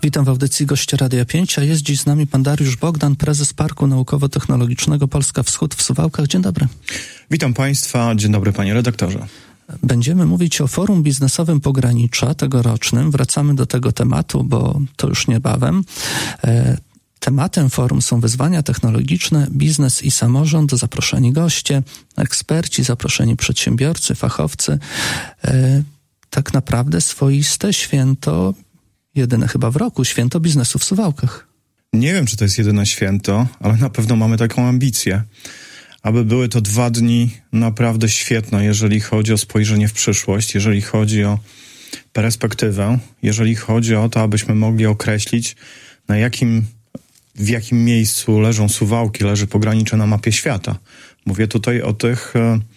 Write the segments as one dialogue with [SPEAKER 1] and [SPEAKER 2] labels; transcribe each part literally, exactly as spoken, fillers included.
[SPEAKER 1] Witam w audycji Goście Radia pięć, a jest dziś z nami pan Dariusz Bogdan, prezes Parku Naukowo-Technologicznego Polska Wschód w Suwałkach. Dzień dobry.
[SPEAKER 2] Witam państwa, dzień dobry panie redaktorze.
[SPEAKER 1] Będziemy mówić o Forum Biznesowym Pogranicza tegorocznym. Wracamy do tego tematu, bo to już niebawem. E, Tematem forum są wyzwania technologiczne, biznes i samorząd, zaproszeni goście, eksperci, zaproszeni przedsiębiorcy, fachowcy. E, tak naprawdę swoiste święto, jedyne chyba w roku, święto biznesu w Suwałkach.
[SPEAKER 2] Nie wiem, czy to jest jedyne święto, ale na pewno mamy taką ambicję, aby były to dwa dni naprawdę świetne, jeżeli chodzi o spojrzenie w przyszłość, jeżeli chodzi o perspektywę, jeżeli chodzi o to, abyśmy mogli określić, na jakim, w jakim miejscu leżą Suwałki, leży pogranicze na mapie świata. Mówię tutaj o tych...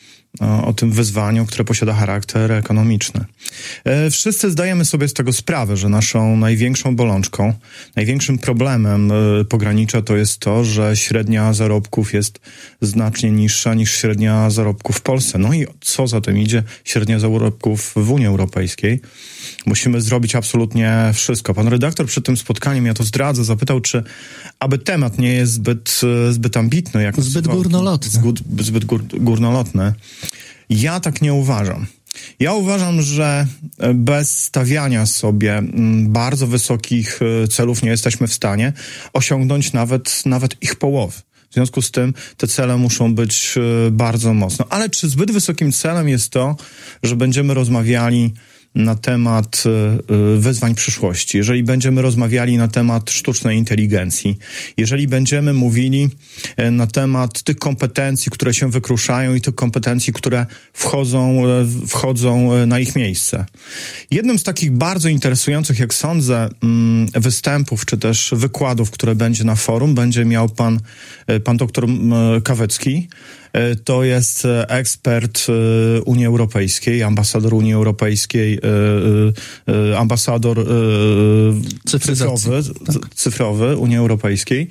[SPEAKER 2] o tym wyzwaniu, które posiada charakter ekonomiczny. Wszyscy zdajemy sobie z tego sprawę, że naszą największą bolączką, największym problemem pogranicza to jest to, że średnia zarobków jest znacznie niższa niż średnia zarobków w Polsce. No i co za tym idzie, średnia zarobków w Unii Europejskiej. Musimy zrobić absolutnie wszystko. Pan redaktor przed tym spotkaniem, ja to zdradzę, zapytał, czy aby temat nie jest zbyt, zbyt ambitny. Jak
[SPEAKER 1] zbyt górnolotny.
[SPEAKER 2] Zbyt, zbyt gór, górnolotny. Ja tak nie uważam. Ja uważam, że bez stawiania sobie bardzo wysokich celów nie jesteśmy w stanie osiągnąć nawet, nawet ich połowy. W związku z tym te cele muszą być bardzo mocno. Ale czy zbyt wysokim celem jest to, że będziemy rozmawiali na temat wyzwań przyszłości, jeżeli będziemy rozmawiali na temat sztucznej inteligencji, jeżeli będziemy mówili na temat tych kompetencji, które się wykruszają i tych kompetencji, które wchodzą, wchodzą na ich miejsce. Jednym z takich bardzo interesujących, jak sądzę, występów, czy też wykładów, które będzie na forum, będzie miał pan, pan doktor Kawecki. To jest ekspert Unii Europejskiej, ambasador Unii Europejskiej, ambasador cyfrowy, tak. cyfrowy Unii Europejskiej.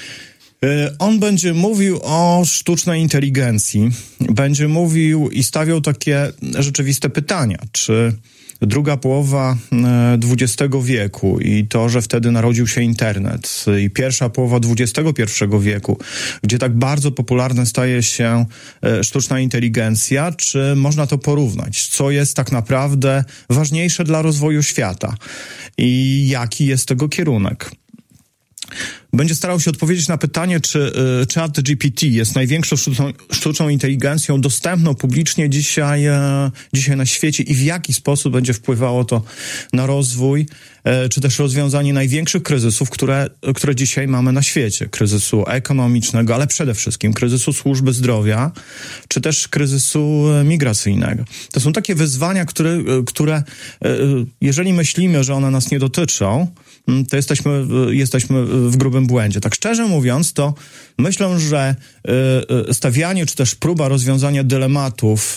[SPEAKER 2] On będzie mówił o sztucznej inteligencji, będzie mówił i stawiał takie rzeczywiste pytania, czy druga połowa dwudziestego wieku i to, że wtedy narodził się internet i pierwsza połowa dwudziestego pierwszego wieku, gdzie tak bardzo popularna staje się sztuczna inteligencja, czy można to porównać? Co jest tak naprawdę ważniejsze dla rozwoju świata i jaki jest tego kierunek? Będzie starał się odpowiedzieć na pytanie, czy y, ChatGPT jest największą sztuczną, sztuczną inteligencją dostępną publicznie dzisiaj, e, dzisiaj na świecie i w jaki sposób będzie wpływało to na rozwój, e, czy też rozwiązanie największych kryzysów, które, które dzisiaj mamy na świecie. Kryzysu ekonomicznego, ale przede wszystkim kryzysu służby zdrowia, czy też kryzysu migracyjnego. To są takie wyzwania, które, które e, jeżeli myślimy, że one nas nie dotyczą, to jesteśmy, jesteśmy w grubym błędzie. Tak szczerze mówiąc, to myślę, że stawianie, czy też próba rozwiązania dylematów,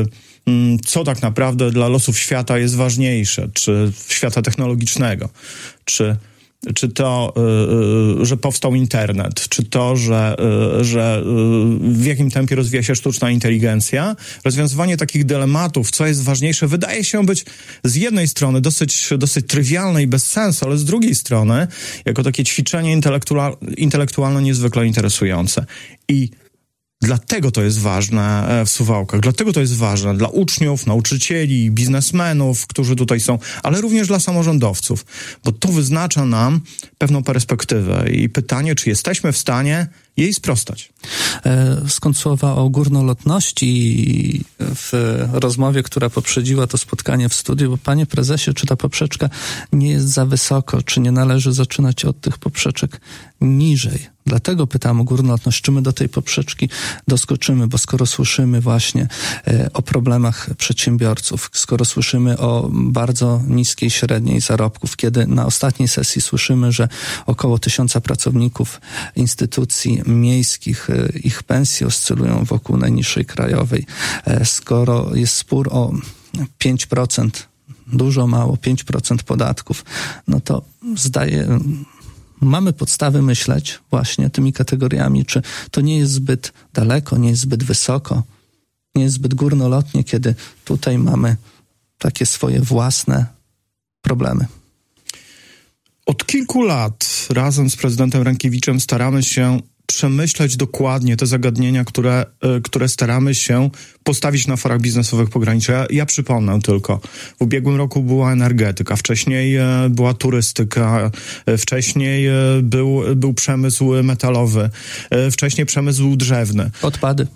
[SPEAKER 2] co tak naprawdę dla losów świata jest ważniejsze, czy świata technologicznego, czy czy to, y, że powstał internet, czy to, że, y, że y, w jakim tempie rozwija się sztuczna inteligencja, rozwiązywanie takich dylematów, co jest ważniejsze, wydaje się być z jednej strony dosyć, dosyć trywialne i bez sensu, ale z drugiej strony jako takie ćwiczenie intelektual- intelektualne niezwykle interesujące. I dlatego to jest ważne w Suwałkach, dlatego to jest ważne dla uczniów, nauczycieli, biznesmenów, którzy tutaj są, ale również dla samorządowców, bo to wyznacza nam pewną perspektywę i pytanie, czy jesteśmy w stanie jej sprostać.
[SPEAKER 1] Skąd słowa o górnolotności w rozmowie, która poprzedziła to spotkanie w studiu, bo panie prezesie, czy ta poprzeczka nie jest za wysoko, czy nie należy zaczynać od tych poprzeczek niżej? Dlatego pytam o górnolotność, czy my do tej poprzeczki doskoczymy, bo skoro słyszymy właśnie e, o problemach przedsiębiorców, skoro słyszymy o bardzo niskiej średniej zarobków, kiedy na ostatniej sesji słyszymy, że około tysiąca pracowników instytucji miejskich, e, ich pensje oscylują wokół najniższej krajowej, e, skoro jest spór o pięć procent, dużo, mało, pięć procent podatków, no to zdaje... Mamy podstawy myśleć właśnie tymi kategoriami, czy to nie jest zbyt daleko, nie jest zbyt wysoko, nie jest zbyt górnolotnie, kiedy tutaj mamy takie swoje własne problemy.
[SPEAKER 2] Od kilku lat razem z prezydentem Rękiewiczem staramy się przemyśleć dokładnie te zagadnienia, które, które staramy się postawić na forach biznesowych pogranicza. Ja, ja przypomnę tylko, w ubiegłym roku była energetyka, wcześniej była turystyka, wcześniej był, był przemysł metalowy, wcześniej przemysł drzewny.
[SPEAKER 1] Odpady.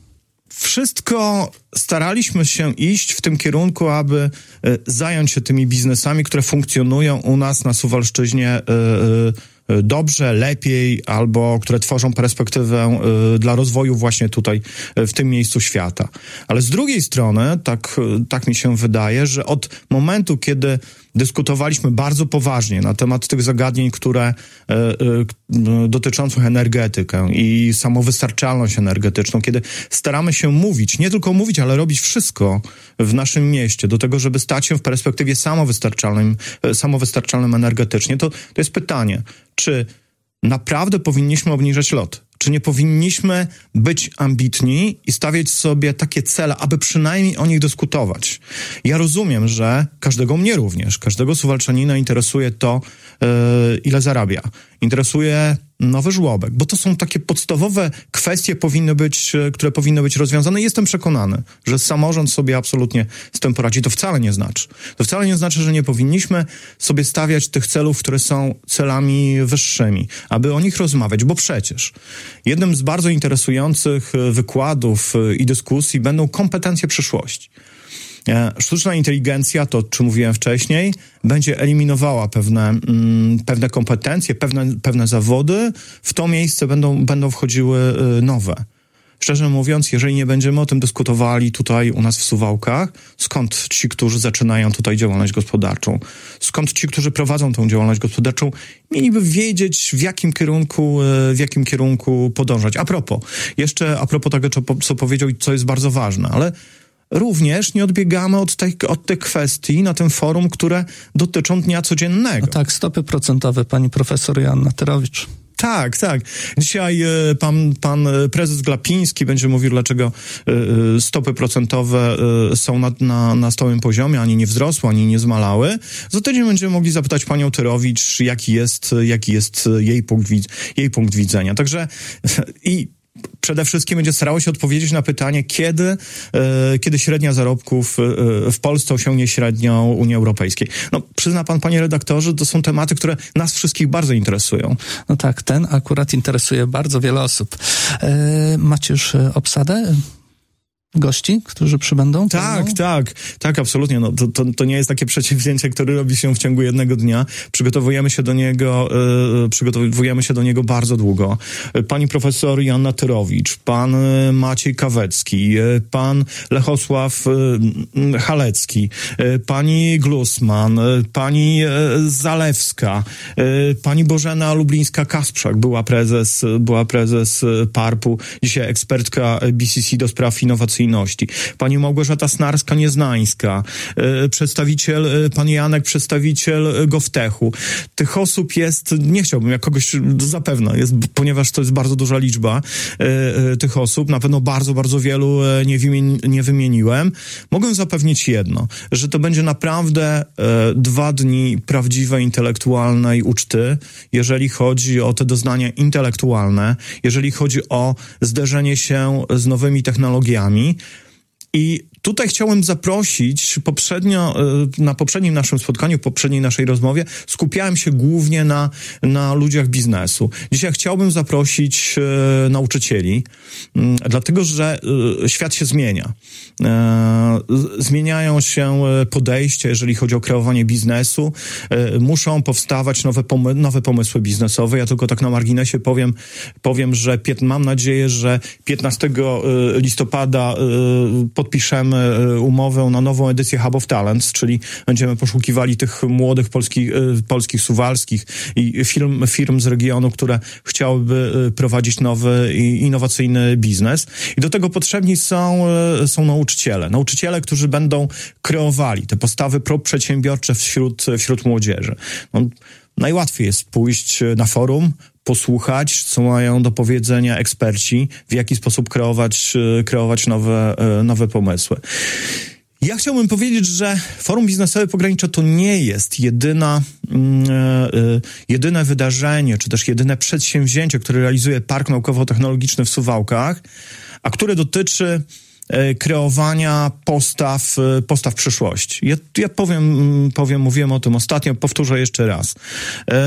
[SPEAKER 2] Wszystko staraliśmy się iść w tym kierunku, aby zająć się tymi biznesami, które funkcjonują u nas na Suwalszczyźnie dobrze, lepiej, albo które tworzą perspektywę y, dla rozwoju właśnie tutaj, y, w tym miejscu świata. Ale z drugiej strony, tak, tak mi się wydaje, że od momentu, kiedy dyskutowaliśmy bardzo poważnie na temat tych zagadnień, które y, y, dotyczących energetykę i samowystarczalność energetyczną, kiedy staramy się mówić, nie tylko mówić, ale robić wszystko w naszym mieście do tego, żeby stać się w perspektywie samowystarczalnym, samowystarczalnym energetycznie, to, to jest pytanie, czy naprawdę powinniśmy obniżać lot? Czy nie powinniśmy być ambitni i stawiać sobie takie cele, aby przynajmniej o nich dyskutować? Ja rozumiem, że każdego mnie również, każdego Suwalczanina interesuje to, yy, ile zarabia. Interesuje nowy żłobek, bo to są takie podstawowe kwestie, powinny być, które powinny być rozwiązane. Jestem przekonany, że samorząd sobie absolutnie z tym poradzi. To wcale nie znaczy. To wcale nie znaczy, że nie powinniśmy sobie stawiać tych celów, które są celami wyższymi, aby o nich rozmawiać, bo przecież jednym z bardzo interesujących wykładów i dyskusji będą kompetencje przyszłości. Sztuczna inteligencja, to o czym mówiłem wcześniej, będzie eliminowała pewne, mm, pewne kompetencje, pewne, pewne zawody. W to miejsce będą, będą wchodziły y, nowe. Szczerze mówiąc, jeżeli nie będziemy o tym dyskutowali tutaj u nas w Suwałkach, skąd ci, którzy zaczynają tutaj działalność gospodarczą, skąd ci, którzy prowadzą tą działalność gospodarczą, mieliby wiedzieć, w jakim kierunku, w jakim kierunku podążać. A propos, jeszcze a propos tego, co powiedział i co jest bardzo ważne, ale również nie odbiegamy od tej, od tych kwestii na tym forum, które dotyczą dnia codziennego.
[SPEAKER 1] No tak, stopy procentowe, pani profesor Joanna Tyrowicz.
[SPEAKER 2] Tak, tak. Dzisiaj y, pan, pan prezes Glapiński będzie mówił, dlaczego y, stopy procentowe y, są na, na, na stałym poziomie, ani nie wzrosły, ani nie zmalały. Za tydzień będziemy mogli zapytać panią Tyrowicz, jaki jest, jaki jest jej punkt, jej punkt widzenia. Także i przede wszystkim będzie starało się odpowiedzieć na pytanie, kiedy, e, kiedy średnia zarobków e, w Polsce osiągnie średnią Unii Europejskiej. No, przyzna pan, panie redaktorze, to są tematy, które nas wszystkich bardzo interesują.
[SPEAKER 1] No tak, ten akurat interesuje bardzo wiele osób. E, macie już obsadę gości, którzy przybędą?
[SPEAKER 2] Tak, pewno? tak, tak, absolutnie. No, to, to, to nie jest takie przedsięwzięcie, które robi się w ciągu jednego dnia. Przygotowujemy się do niego, yy, przygotowujemy się do niego bardzo długo. Pani profesor Joanna Tyrowicz, pan Maciej Kawecki, pan Lechosław yy, Halecki, yy, pani Glusman, yy, pani yy, Zalewska, yy, pani Bożena Lublińska-Kasprzak, była prezes, była prezes parpu, dzisiaj ekspertka B C C do spraw innowacyjności. Pani Małgorzata Snarska-Nieznańska, yy, przedstawiciel, yy, pan Janek, przedstawiciel Goftechu. Tych osób jest, nie chciałbym, jak kogoś zapewne, jest, ponieważ to jest bardzo duża liczba yy, yy, tych osób, na pewno bardzo, bardzo wielu yy, nie, wymieni, nie wymieniłem. Mogę zapewnić jedno, że to będzie naprawdę yy, dwa dni prawdziwej intelektualnej uczty, jeżeli chodzi o te doznania intelektualne, jeżeli chodzi o zderzenie się z nowymi technologiami. I tutaj chciałem zaprosić, poprzednio, na poprzednim naszym spotkaniu, poprzedniej naszej rozmowie, skupiałem się głównie na, na ludziach biznesu. Dzisiaj chciałbym zaprosić e, nauczycieli, m, dlatego że e, świat się zmienia. E, zmieniają się podejścia, jeżeli chodzi o kreowanie biznesu. E, muszą powstawać nowe, pomy- nowe pomysły biznesowe. Ja tylko tak na marginesie powiem, powiem że pię- mam nadzieję, że piętnastego listopada e, podpiszemy umowę na nową edycję Hub of Talents, czyli będziemy poszukiwali tych młodych polskich, polskich suwalskich i firm, firm z regionu, które chciałyby prowadzić nowy i innowacyjny biznes. I do tego potrzebni są, są nauczyciele. Nauczyciele, którzy będą kreowali te postawy proprzedsiębiorcze wśród, wśród młodzieży. No, najłatwiej jest pójść na forum, posłuchać, co mają do powiedzenia eksperci, w jaki sposób kreować, kreować nowe, nowe pomysły. Ja chciałbym powiedzieć, że Forum Biznesowe Pogranicza to nie jest jedyna, yy, yy, jedyne wydarzenie, czy też jedyne przedsięwzięcie, które realizuje Park Naukowo-Technologiczny w Suwałkach, a które dotyczy yy, kreowania postaw, yy, postaw przyszłości. Ja, ja powiem, powiem, mówiłem o tym ostatnio, powtórzę jeszcze raz. Yy,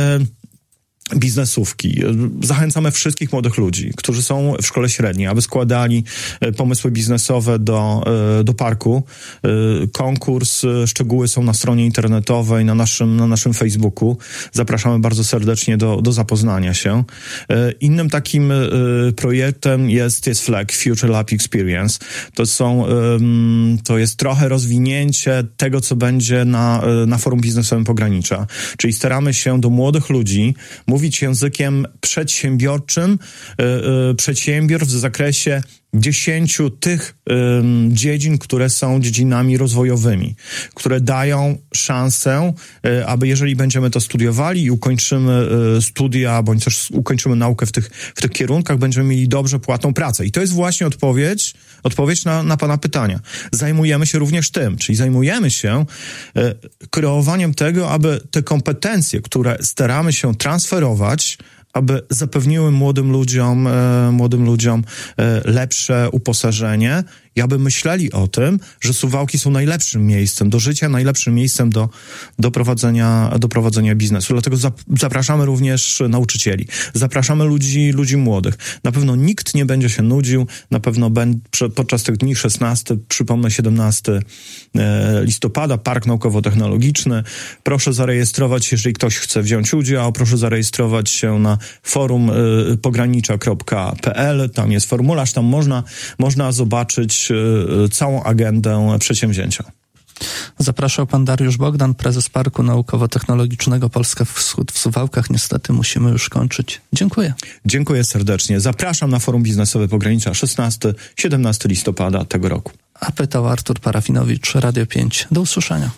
[SPEAKER 2] biznesówki. Zachęcamy wszystkich młodych ludzi, którzy są w szkole średniej, aby składali pomysły biznesowe do, do parku. Konkurs, szczegóły są na stronie internetowej, na naszym, na naszym Facebooku. Zapraszamy bardzo serdecznie do, do zapoznania się. Innym takim projektem jest, jest F L E G, Future Lab Experience. To są, to jest trochę rozwinięcie tego, co będzie na, na Forum Biznesowym Pogranicza. Czyli staramy się do młodych ludzi mówić językiem przedsiębiorczym, yy, yy, przedsiębiorstw w zakresie dziesięciu tych yy, dziedzin, które są dziedzinami rozwojowymi, które dają szansę, yy, aby jeżeli będziemy to studiowali i ukończymy yy, studia, bądź też ukończymy naukę w tych, w tych kierunkach, będziemy mieli dobrze płatną pracę. I to jest właśnie odpowiedź, odpowiedź na, na pana pytania. Zajmujemy się również tym, czyli zajmujemy się yy, kreowaniem tego, aby te kompetencje, które staramy się transferować, aby zapewniły młodym ludziom, e, młodym ludziom e, lepsze uposażenie i aby myśleli o tym, że Suwałki są najlepszym miejscem do życia, najlepszym miejscem do, do, prowadzenia, do prowadzenia biznesu. Dlatego zapraszamy również nauczycieli, zapraszamy ludzi, ludzi młodych. Na pewno nikt nie będzie się nudził, na pewno ben, podczas tych dni szesnastego, przypomnę siedemnastego listopada, Park Naukowo-Technologiczny. Proszę zarejestrować się, jeżeli ktoś chce wziąć udział, proszę zarejestrować się na forum pogranicza kropka p l, tam jest formularz, tam można, można zobaczyć całą agendę przedsięwzięcia.
[SPEAKER 1] Zapraszał pan Dariusz Bogdan, prezes Parku Naukowo-Technologicznego Polska Wschód w Suwałkach. Niestety musimy już kończyć. Dziękuję.
[SPEAKER 2] Dziękuję serdecznie. Zapraszam na Forum Biznesowe Pogranicza szesnastego do siedemnastego listopada tego roku.
[SPEAKER 1] A pytał Artur Parafinowicz, Radio pięć. Do usłyszenia.